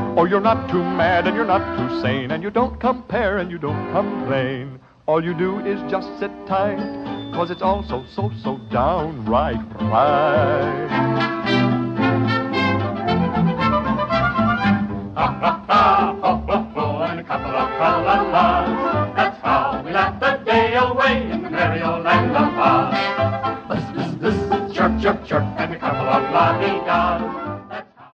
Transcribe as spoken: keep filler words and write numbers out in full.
Oh, you're not too mad and you're not too sane, and you don't compare and you don't complain. All you do is just sit tight, 'cause it's all so, so, so downright right. Ha ha ha, ho ho ho, and a couple of tra-la-las. That's how we laugh the day away in the merry old land of Oz. Buzz, buzz, buzz, chirp, chirp, chirp, and a couple of la